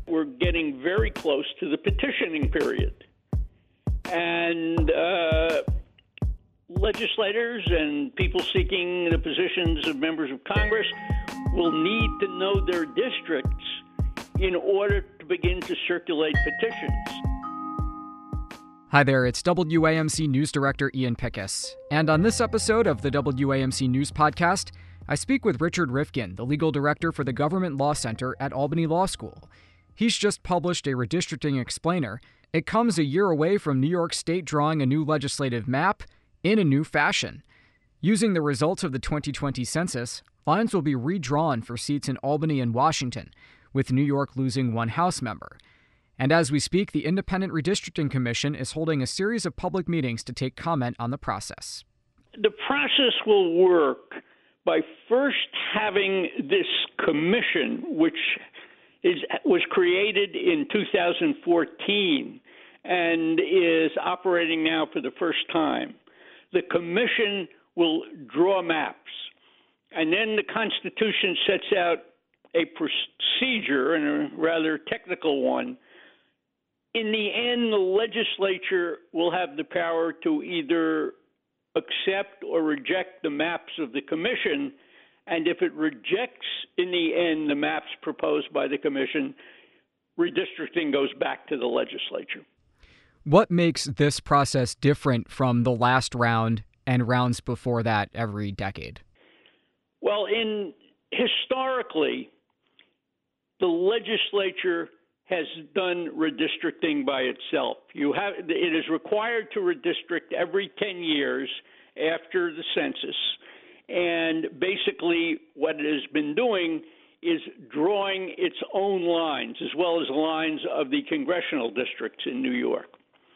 We're getting very close to the petitioning period. And legislators and people seeking the positions of members of Congress will need to know their districts in order to begin to circulate petitions. Hi there, it's WAMC News Director Ian Pickus. And on this episode of the WAMC News Podcast, I speak with Richard Rifkin, the legal director for the Government Law Center at Albany Law School. He's just published a redistricting explainer. It comes a year away from New York State drawing a new legislative map in a new fashion. Using the results of the 2020 census, lines will be redrawn for seats in Albany and Washington, with New York losing one House member. And as we speak, the Independent Redistricting Commission is holding a series of public meetings to take comment on the process. The process will work by first having this commission, which was created in 2014 and is operating now for the first time. The commission will draw maps, and then the Constitution sets out a procedure, and a rather technical one. In the end, the legislature will have the power to either accept or reject the maps of the commission, and if it rejects, in the end, the maps proposed by the commission, redistricting goes back to the legislature. What makes this process different from the last round and rounds before that every decade? Well, historically, the legislature has done redistricting by itself. It is required to redistrict every 10 years after the census. And basically what it has been doing is drawing its own lines, as well as lines of the congressional districts in New York.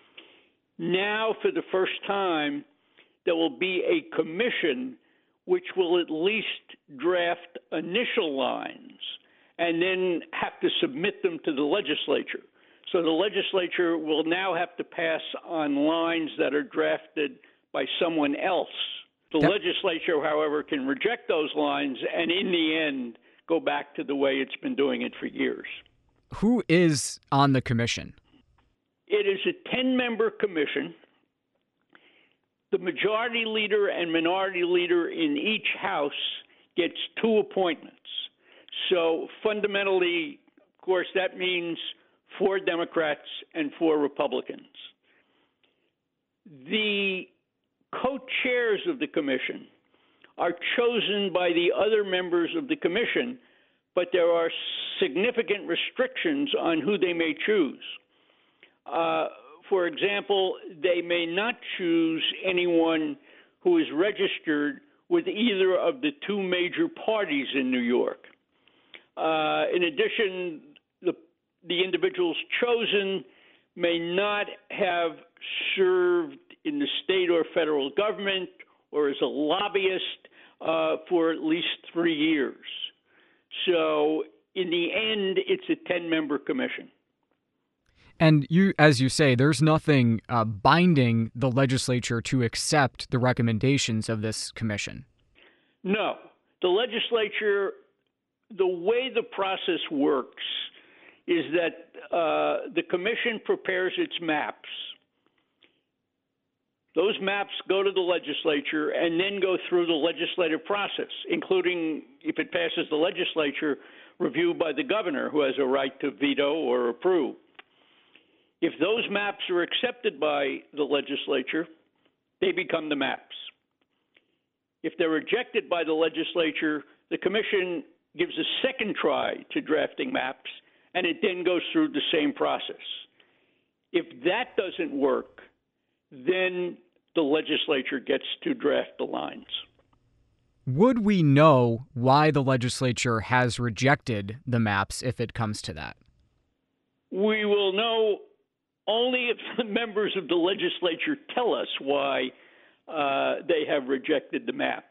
Now, for the first time, there will be a commission which will at least draft initial lines and then have to submit them to the legislature. So the legislature will now have to pass on lines that are drafted by someone else. The legislature, however, can reject those lines and in the end go back to the way it's been doing it for years. Who is on the commission? It is a 10-member commission. The majority leader and minority leader in each house gets 2 appointments. So fundamentally, of course, that means 4 Democrats and 4 Republicans. The co-chairs of the commission are chosen by the other members of the commission, but there are significant restrictions on who they may choose. For example, they may not choose anyone who is registered with either of the 2 major parties in New York. In addition, the individuals chosen may not have served in the state or federal government or as a lobbyist for at least 3 years. So in the end, it's a 10-member commission. And as you say, there's nothing binding the legislature to accept the recommendations of this commission. No. The legislature, the way the process works is that the commission prepares its maps. Those maps go to the legislature and then go through the legislative process, including, if it passes the legislature, review by the governor, who has a right to veto or approve. If those maps are accepted by the legislature, they become the maps. If they're rejected by the legislature, the commission gives a second try to drafting maps, and it then goes through the same process. If that doesn't work, then the legislature gets to draft the lines. Would we know why the legislature has rejected the maps if it comes to that? We will know only if the members of the legislature tell us why they have rejected the maps.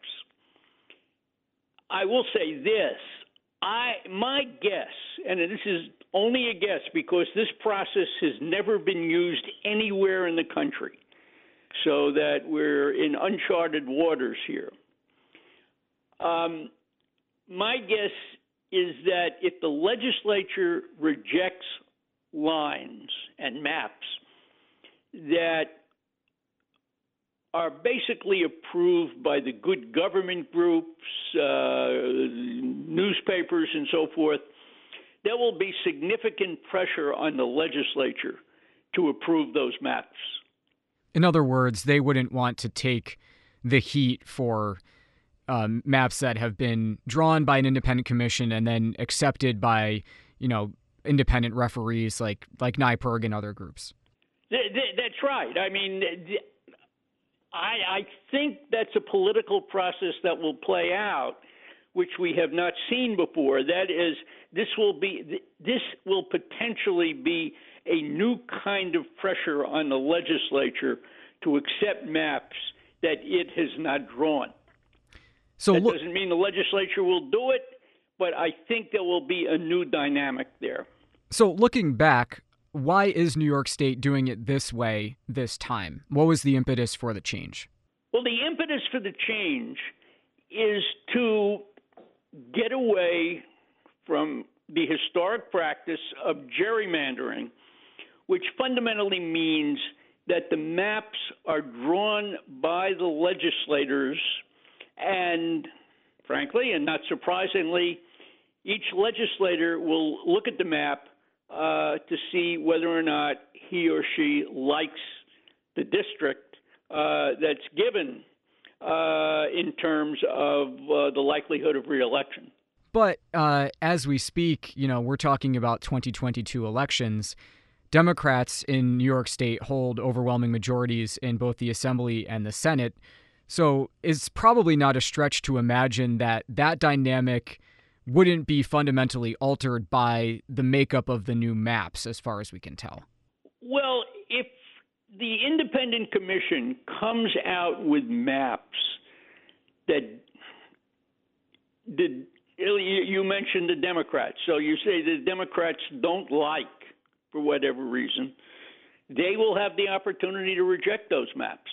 I will say this. My guess, and this is only a guess because this process has never been used anywhere in the country, so that we're in uncharted waters here. My guess is that if the legislature rejects lines and maps that are basically approved by the good government groups, newspapers, and so forth, there will be significant pressure on the legislature to approve those maps. In other words, they wouldn't want to take the heat for maps that have been drawn by an independent commission and then accepted by, independent referees like NYPIRG and other groups. That's right. I mean, I think that's a political process that will play out, which we have not seen before. That is, this will potentially be a new kind of pressure on the legislature to accept maps that it has not drawn. So that doesn't mean the legislature will do it, but I think there will be a new dynamic there. So looking back, why is New York State doing it this way this time? What was the impetus for the change? Well, the impetus for the change is to get away from the historic practice of gerrymandering, which fundamentally means that the maps are drawn by the legislators, and frankly, and not surprisingly, each legislator will look at the map to see whether or not he or she likes the district that's given in terms of the likelihood of reelection. But as we speak, we're talking about 2022 elections. Democrats in New York State hold overwhelming majorities in both the Assembly and the Senate. So it's probably not a stretch to imagine that dynamic wouldn't be fundamentally altered by the makeup of the new maps, as far as we can tell. Well, if the independent commission comes out with maps that you mentioned the Democrats, so you say the Democrats don't like, for whatever reason, they will have the opportunity to reject those maps.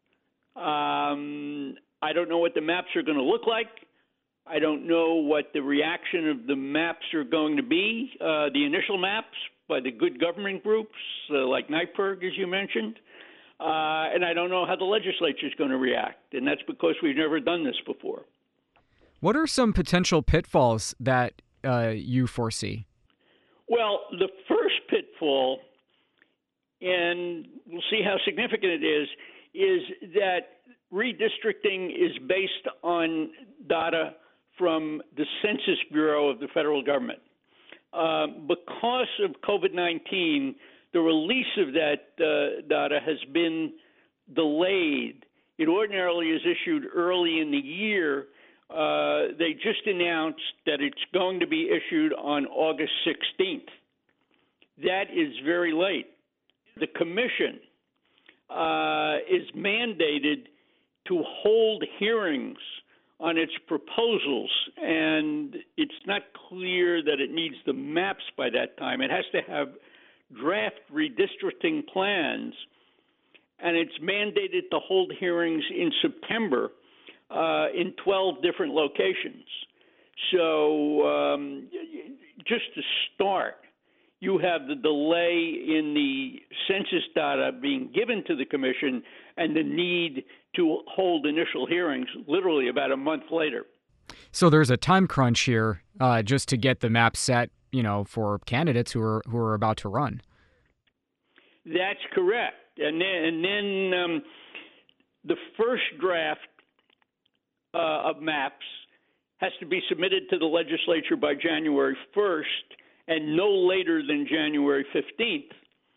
I don't know what the maps are going to look like. I don't know what the reaction of the maps are going to be, the initial maps by the good government groups like NYPIRG, as you mentioned. And I don't know how the legislature is going to react, and that's because we've never done this before. What are some potential pitfalls that you foresee? Well, the first pitfall, and we'll see how significant it is that redistricting is based on data from the Census Bureau of the federal government. Because of COVID-19, the release of that data has been delayed. It ordinarily is issued early in the year. They just announced that it's going to be issued on August 16th. That is very late. The commission is mandated to hold hearings on its proposals, and it's not clear that it needs the maps by that time. It has to have draft redistricting plans, and it's mandated to hold hearings in September in 12 different locations. So just to start, you have the delay in the census data being given to the commission and the need to hold initial hearings literally about a month later. So there's a time crunch here just to get the map set, for candidates who are about to run. That's correct. And then the first draft of maps has to be submitted to the legislature by January 1st and no later than January 15th.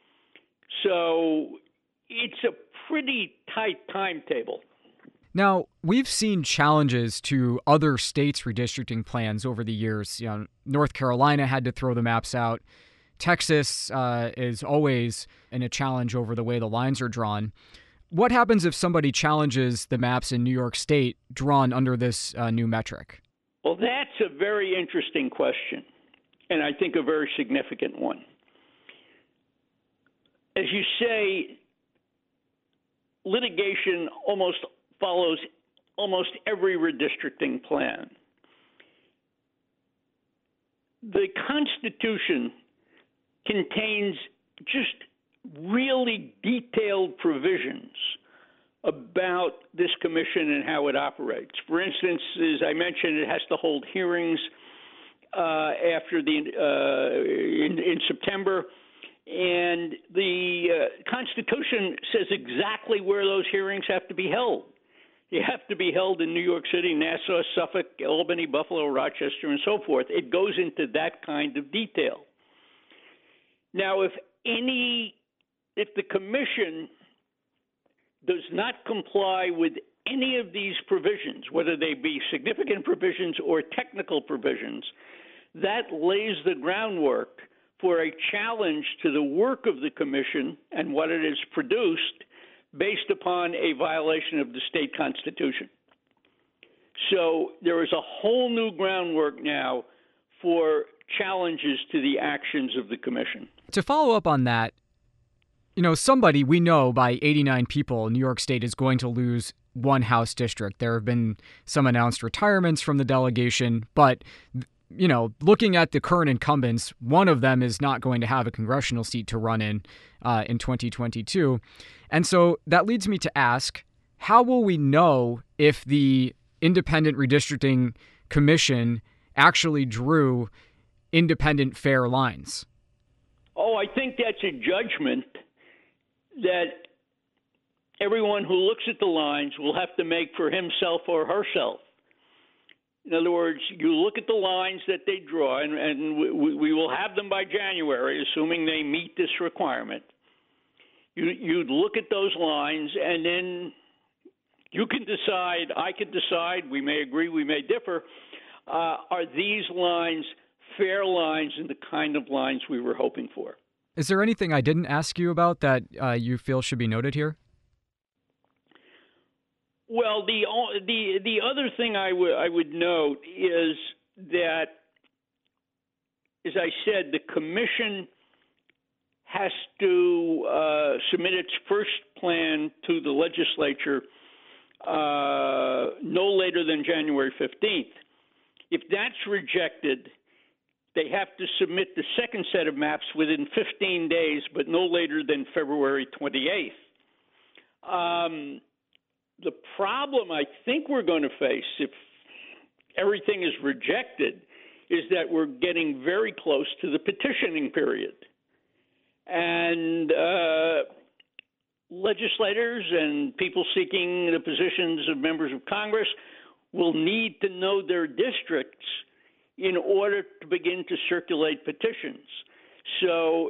So it's a pretty tight timetable. Now, we've seen challenges to other states' redistricting plans over the years. North Carolina had to throw the maps out. Texas is always in a challenge over the way the lines are drawn. What happens if somebody challenges the maps in New York State drawn under this new metric? Well, that's a very interesting question, and I think a very significant one. As you say, litigation almost follows almost every redistricting plan. the Constitution contains just really detailed provisions about this commission and how it operates. For instance, as I mentioned, it has to hold hearings after in September, and the Constitution says exactly where those hearings have to be held. They have to be held in New York City, Nassau, Suffolk, Albany, Buffalo, Rochester, and so forth. It goes into that kind of detail. Now, if the commission does not comply with any of these provisions, whether they be significant provisions or technical provisions, that lays the groundwork for a challenge to the work of the commission and what it has produced based upon a violation of the state constitution. So there is a whole new groundwork now for challenges to the actions of the commission. To follow up on that, somebody we know by 89 people, New York State is going to lose one House district. There have been some announced retirements from the delegation, but looking at the current incumbents, one of them is not going to have a congressional seat to run in 2022. And so that leads me to ask, how will we know if the Independent Redistricting Commission actually drew independent, fair lines? Oh, I think that's a judgment that everyone who looks at the lines will have to make for himself or herself. In other words, you look at the lines that they draw, and we will have them by January, assuming they meet this requirement. You'd look at those lines, and then you can decide, I could decide, we may agree, we may differ, are these lines fair lines and the kind of lines we were hoping for? Is there anything I didn't ask you about that you feel should be noted here? Well, the other thing I would note is that, as I said, the commission has to submit its first plan to the legislature no later than January 15th. If that's rejected, they have to submit the second set of maps within 15 days, but no later than February 28th. The problem I think we're going to face if everything is rejected is that we're getting very close to the petitioning period. And legislators and people seeking the positions of members of Congress will need to know their districts in order to begin to circulate petitions. So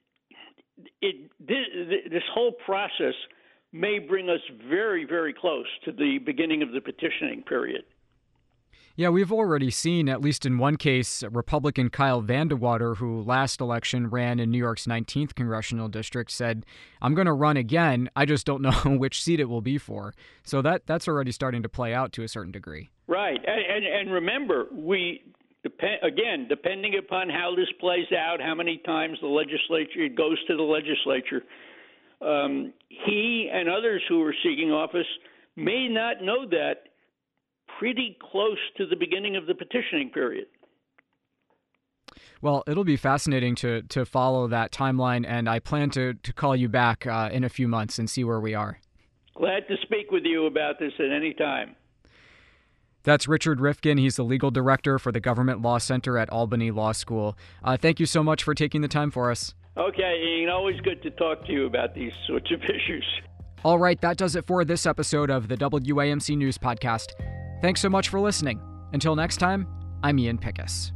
this whole process may bring us very, very close to the beginning of the petitioning period. Yeah, we've already seen, at least in one case, Republican Kyle Vandewater, who last election ran in New York's 19th congressional district, said, I'm going to run again. I just don't know which seat it will be for. So that's already starting to play out to a certain degree. Right. And remember, depending upon how this plays out, how many times it goes to the legislature, he and others who are seeking office may not know that pretty close to the beginning of the petitioning period. Well, it'll be fascinating to follow that timeline, and I plan to call you back in a few months and see where we are. Glad to speak with you about this at any time. That's Richard Rifkin. He's the legal director for the Government Law Center at Albany Law School. Thank you so much for taking the time for us. Okay, Ian, always good to talk to you about these sorts of issues. All right, that does it for this episode of the WAMC News Podcast. Thanks so much for listening. Until next time, I'm Ian Pickus.